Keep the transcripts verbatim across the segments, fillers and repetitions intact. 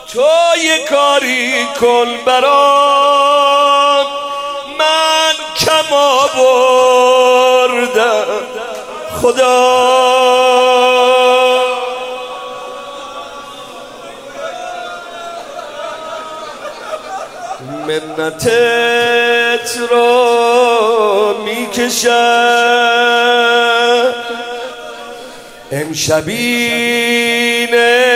تو یه کاری کن برام، من کم آوردم خدا. منتت رو میکشم امشبین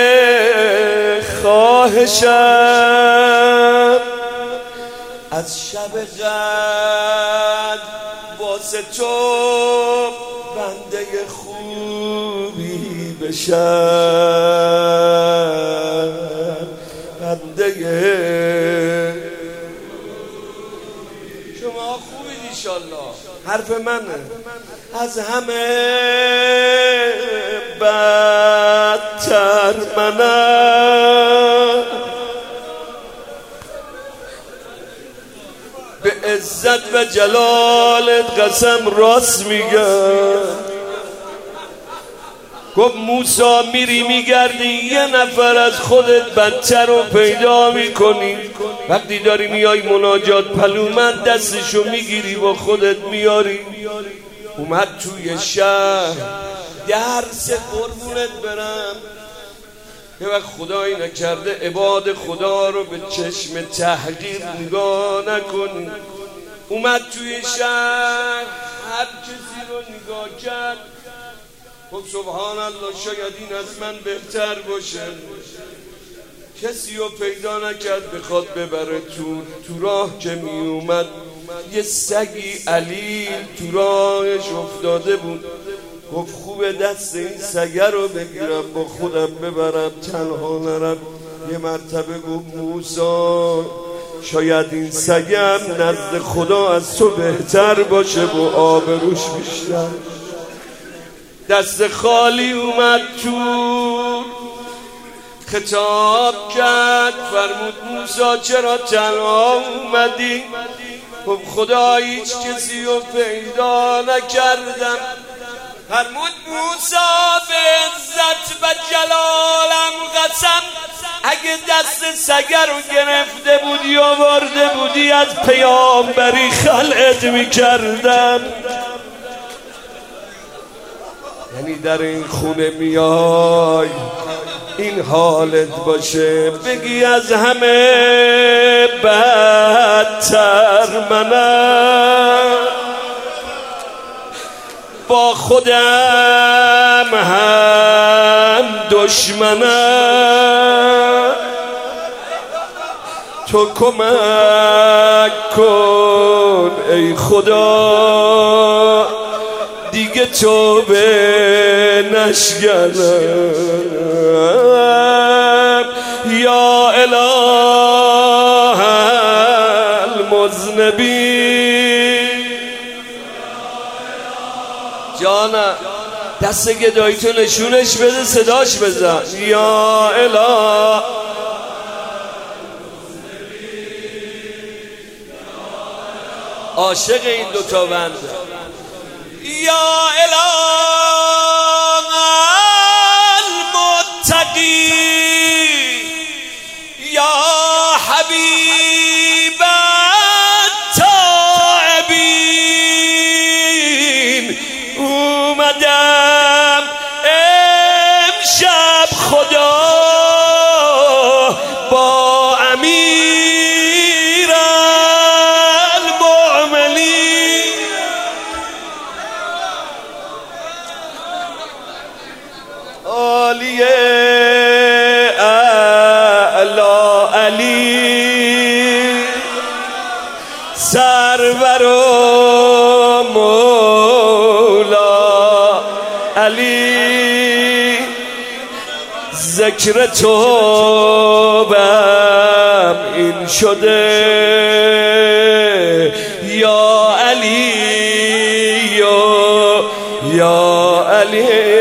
خواهشم، از شب قدر واسه تو بنده خوبی بشم، بنده شما خوبید انشالله. حرف منه. از همه بدتر منم، به عزت و جلالت قسم راست میگم. گفت موسی میری میگردی یه نفر از خودت بدتر رو پیدا میکنی، وقتی داری میای مناجات پلومت دستشو میگیری با خودت میاری. اومد توی شهر درس قربونت برم، یه وقت خدایی نکرده عباد خدا رو به چشم تحقیر نگاه نکنی. اومد توی شهر هر کسی رو نگاه کرد، خب سبحان الله شاید این از من بهتر باشه. کسی رو پیدا نکرد بخواد ببره تو تو راه که می اومد یه سگی علی تو راهش افتاده بود. گفت خوبه دست این سگه رو بگیرم با خودم ببرم تنها نرم. یه مرتبه گفت موسی شاید این سگم نزد خدا از تو بهتر باشه و آبروش بیشتر. دست خالی اومد تو، خطاب کرد فرمود موسی چرا تنها اومدی؟ خب خدا هیچ کسی رو پیدا نکردم. فرمود موسی به عزت و جلالم قسم اگه دست سگه رو گرفته بودی و آورده بودی از پیامبری خلعت میکردم. یعنی در این خونه میای این حالت باشه بگی از همه بدتر منم، با خودم هم دشمنم. تو کمک کن ای خدا دیگه تو به نشگنم. یا اله المذنبین. جانم دست گداییتو نشونش بده صداش بزن. یا اله عاشق این دوتا بنده. یا اله المتقی یا حبیب التائبین. اومدم امشب خدا با امیر المؤمنین. عالیه اعلا علی سرور و مولا علی، ذکر تو بم این شده یا علی یا علی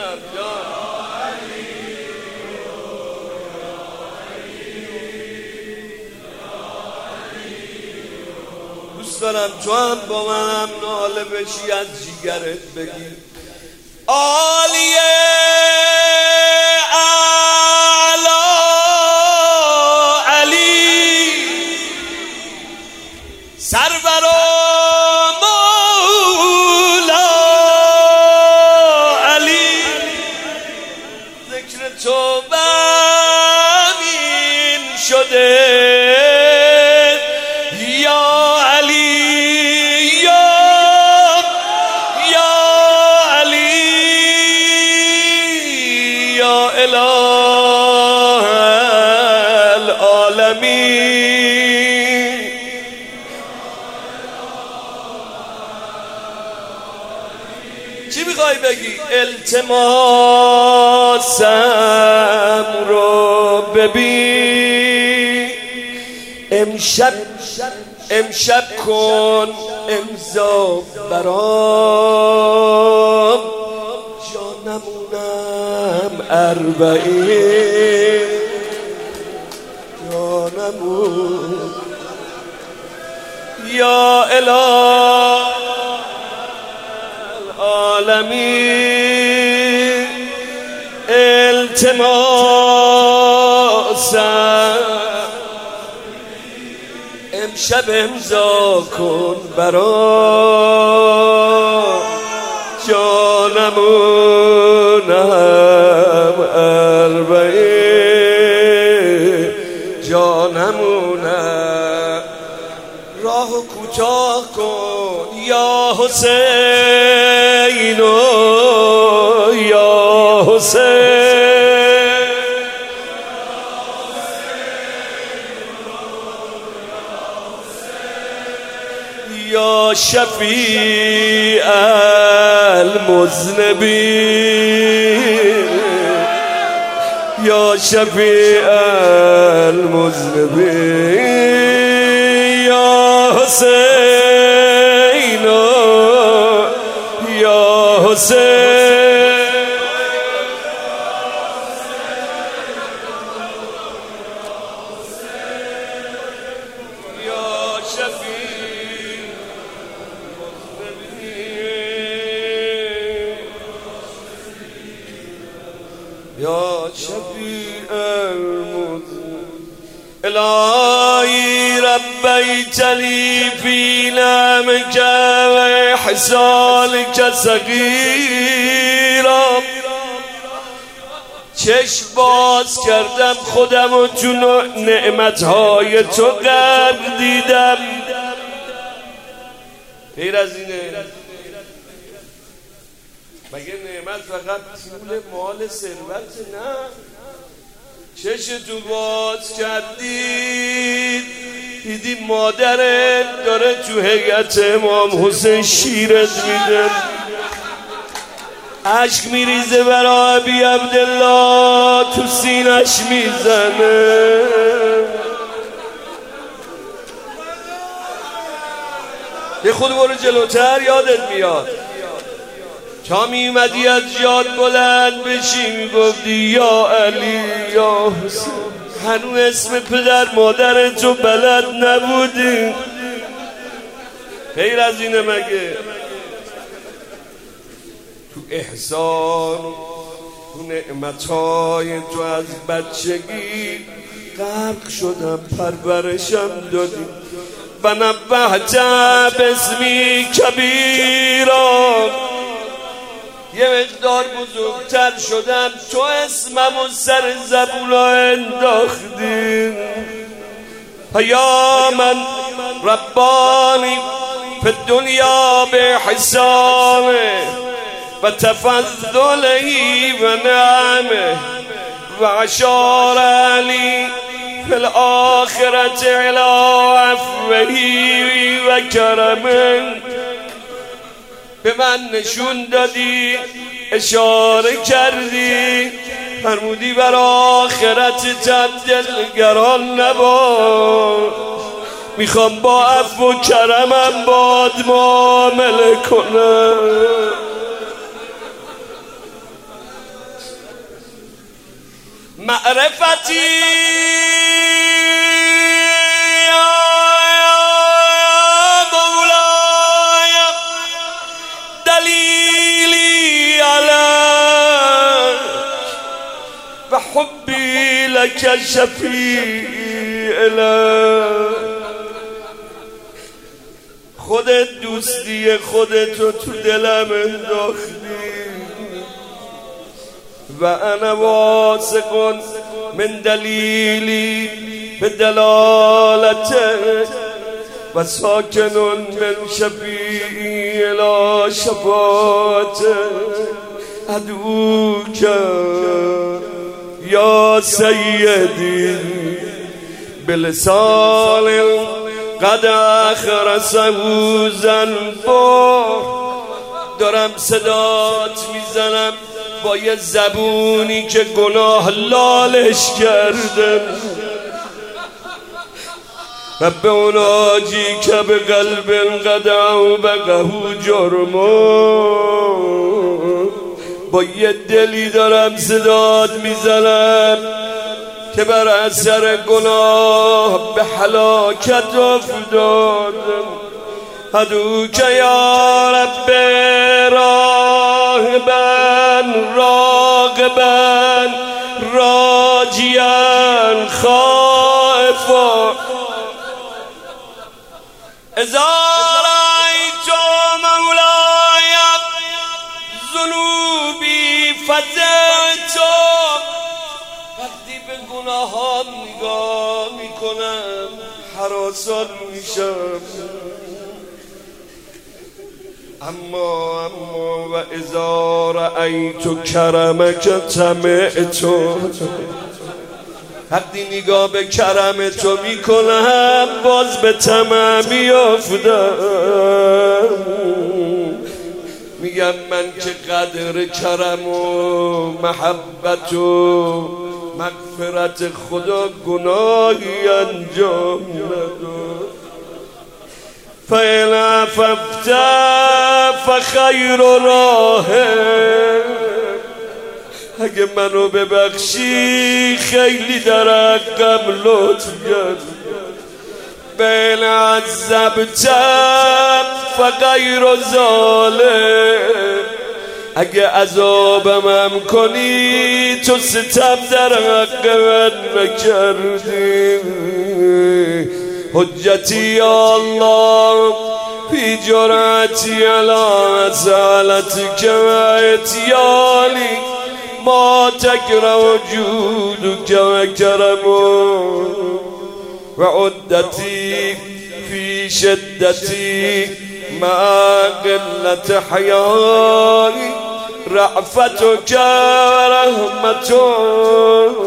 جانم جان دوست دارم تو هم با منم ناله بشی از جیگرت بگی عالیه اعلا علی سرور و مولا علی ذکر تو بمین شده اله العالمین چی میخوای بگی؟ التماسم رو ببین امشب امشب کن امضا برام جانمونم اربعین جانمون یا اله العالمین التماسم امشب امضا کن برام جانمونم اربعین جانمونم راه کوتاه کن یا حسین یا حسین یا شفیع المذنبین یا شفیع المذنبین یا حسین یا حسین یا شفیع یا شفیع المذنبین الهی ربیت لی فی نعمک و احسانک صغیرا چشم باز کردم خودم و تو نعمتهای تو غرق دیدم غیر از اینه مگه نعمت فقط پول مال ثروت نه چش تو باز کردید دیدی مادرت داره تو هیئت امام حسین شیرت میده عشق میریزه برای ابی عبدالله تو سینش میزنه یه خود برو جلوتر یادت میاد تا میمدی از جاد بلند بشی میگفتی یا علی یا حسین هنوز اسم پدر مادر تو بلد نبودی غیر از اینه مگه تو احسان تو نعمتهای تو از بچگی غرق شدم پرورشم دادی و نبهت باسمی کبیرا یه مقدار بزرگتر شدم تو اسمم و سر زبونا انداختی یا من ربانی فی الدنیا به حسانه و تفضلی و نعمه و عشار علی فی الآخرت علی عفوهی و کرمه به من نشون دادی اشاره کردی فرمودی بر آخرتت دلگران نباش میخوام با عفو و کرمم باد معامله کنم معرفتی مولاي دلیلی علیک و حبی لک شفیع لک. خودت دوستی خودتو تو دلم انداختی و انا واثق من دلیلی به دلالتک و ساکن من شفیعی الی شفاعتک. ادعوک یا سیدی بلسان قد اخرسه ذنبا. دارم صدات میزنم با یه زبونی که گناه لالش کردم و به اوناجی که به قلب قدعو بقهو جرمو. با یه دلی دارم صدات میزنم که بر اثر گناه به هلاکت افتادم. ادعوک یا رب راغبا راغبا راجیا خائفا. اذا رأیت مولاي ذنوبی فزعت. وقتی به گناهان نگاه میکنم هراسان میشم. اما اما و اذا رأیت کرمک طمعت. وقتی نگاه به کرم تو میکنم باز به طمع میافتم. میگم من که قدر کرم و محبت و مغفرت خدا گناهی انجام نداد. فإن عففت فخیر راه. اگه منو ببخشی خیلی در حقم لطف کرد. بین عذبت فغیر ظالم. اگه عذابم کنی تو ستم در حق من نکردی. حجتی یا الله فی جرأتی علی مسألتک و اتیانی ما تکره جودک و کرمو و عدتی فی شدتی مع قلت حیایی رأفتک و رحمتک.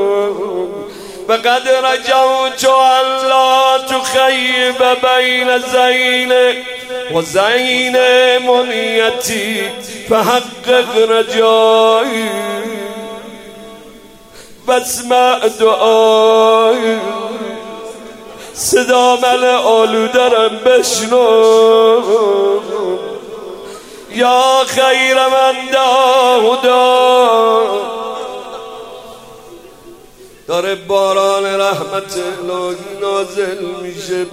وقد رجوت أن لا تخيب بين زين وزين منيتي فحقق رجائي واسمع دعائي. صدا من آلودرم بشنو یا خیر من داودا. داره باران رحمت الهی نازل میشه.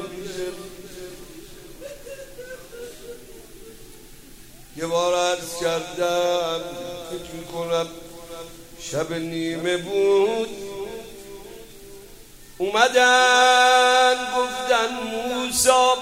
یه بار عرض کردم فکر میکنم شب نیمه بود، اومدن گفتن موسی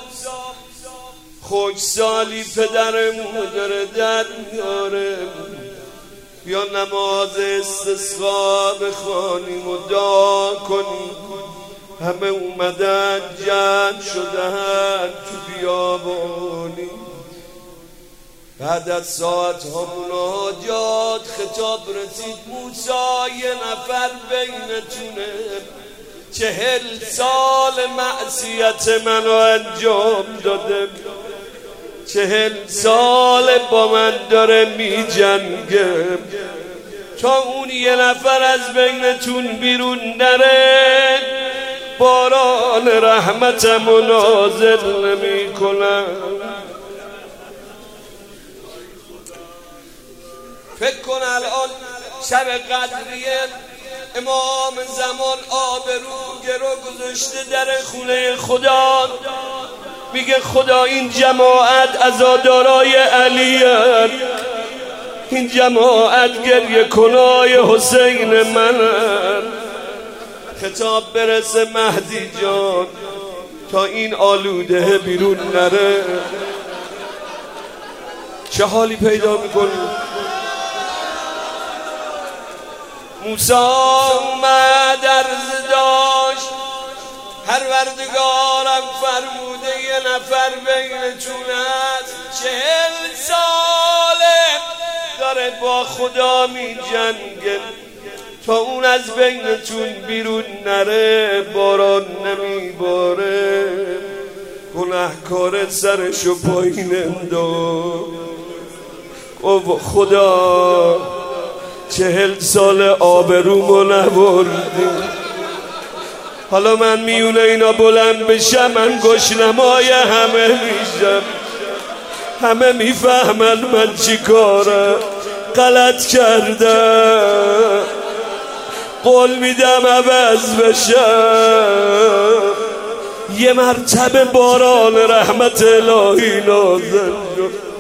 خوشسالی پدرمون داره در میاره، بیا نماز استسقا بخوانیم و دعا کنیم. همه اومدن جمع شدن تو بیابانی. بعد از ساعت ها مناجات خطاب رسید موسی یه نفر بینتونه چهل سال معصیت منو انجام داده، چهل سال با من داره می جنگه، تا اون یه نفر از بینتون بیرون نره باران رحمتم نازل نمی کنم. فکر کن الان شب قدریه امام زمان آبرو گرو گذاشته در خونه خدا، میگه خدا این جماعت عزادارای علی‌اند، این جماعت گریه کنای حسین منن. خطاب برسه مهدی جان تا این آلوده بیرون نره. چه حالی پیدا میکنی؟ موسی اومد عرض داشت، پروردگارم فرموده یه نفر بینتون هست چهل ساله داره با خدا می جنگه، تا اون از بینتون بیرون نره باران نمی باره، گناهکار سرشو پایین انداز. او خدا چهل سال آبرومو نبردی، حالا من میونه اینا بلند بشم من گشنمای همه میشم، همه میفهمن من چی کارم غلط کردم، قول میدم عوض بشم. یه مرتبه باران رحمت الهی نازل شد،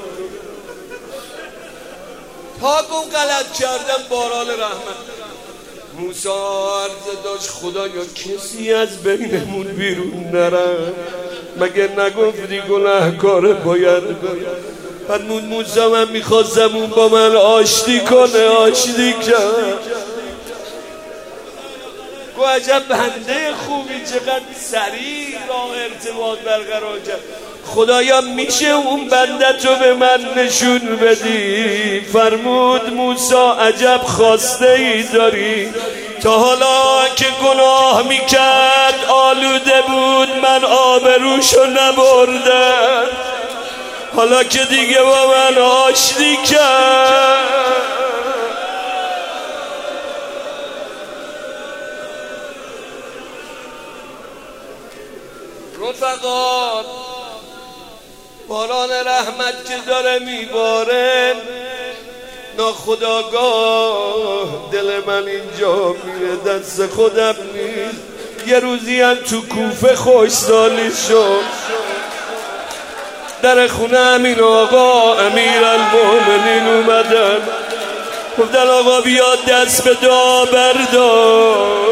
تا گم غلط کردم باران رحمت. موسی عرض داشت خدایا کسی از بینمون بیرون نره، مگه نگفتی گناهکار باید بعد موسی من میخواستم اون با من آشتی کنه، آشتی کرد. گو عجب بنده خوبی، چقدر سریع راه ارتباط برقرار کرد. خدایا میشه اون بنده تو به من نشون بدی؟ فرمود موسی عجب خواسته ای داری، تا حالا که گناه میکرد آلوده بود من آبروشو نبردم، حالا که دیگه با من آشتی کرد. رفقا باران رحمت که داره میباره، ناخداگاه دل من اینجا میره دست خودم نیست. یه روزی هم تو کوفه خوشسالی شد، در خونه امین آقا امیر المؤمنین اومدن، گفتن آقا بیاد دست به دعا بردار،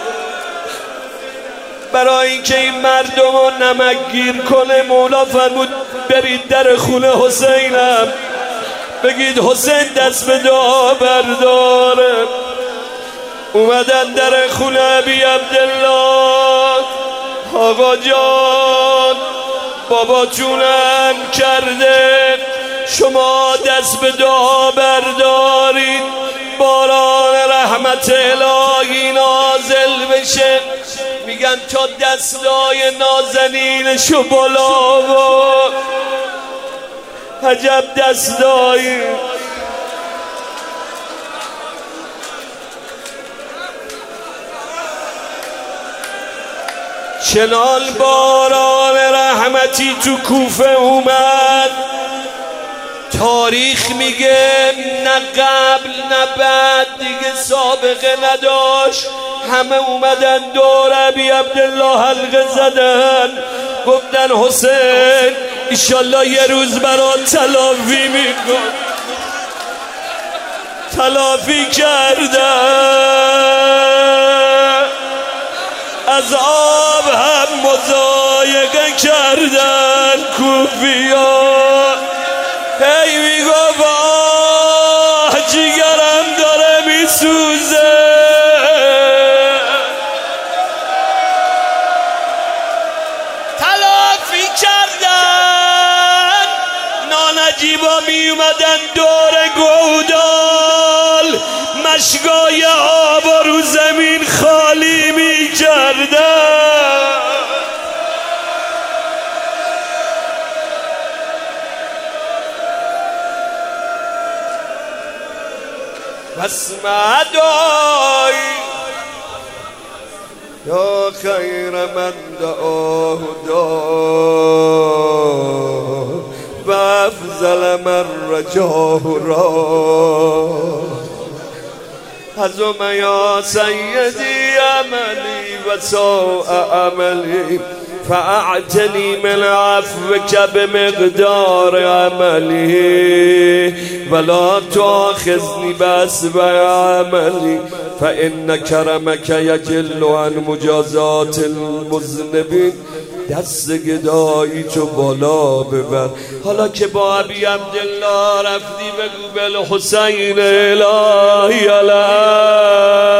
برای اینکه این مردم رو نمکگیر کنه. مولا فرمود برید در خونه حسینم بگید حسین دست به دعا برداره. اومدن در خونه ابی عبدالله، آقا جان بابا جونم کرده شما دست به دعا بردارید باران رحمت الهی نازل بشه. میگن تا دستای نازنینشو بالا و عجب دستایی. چنان باران رحمتی تو کوفه اومد، تاریخ میگه نه قبل نه بعد دیگه سابقه نداشت. همه اومدن دور ابی عبدالله حلقه زدن، گفتن حسین ایشالله یه روز برات تلافی میکن. تلافی کردن، از آب هم مضایقه کردن کوفی‌ها. هی میگفت آه جیگرم داره میسوزه، تلافی کردن. نانجیبا می اومدن دور گودال، مشگای آب رو زمین خالی می کردن. بس مدای یا خیر من دعاه دار و افضل من رجاه را. حزم یا سیدی عملی و سوء عملی فاعتنی من عفوک بمقدار عملی ولا تؤاخذنی بأسوأ عملی فإن کرمک یجل عن مجازات المذنبین. دست گدایی تو بالا ببر. حالا که با ابی عبدالله رفتی بگو بالحسین الهی علیه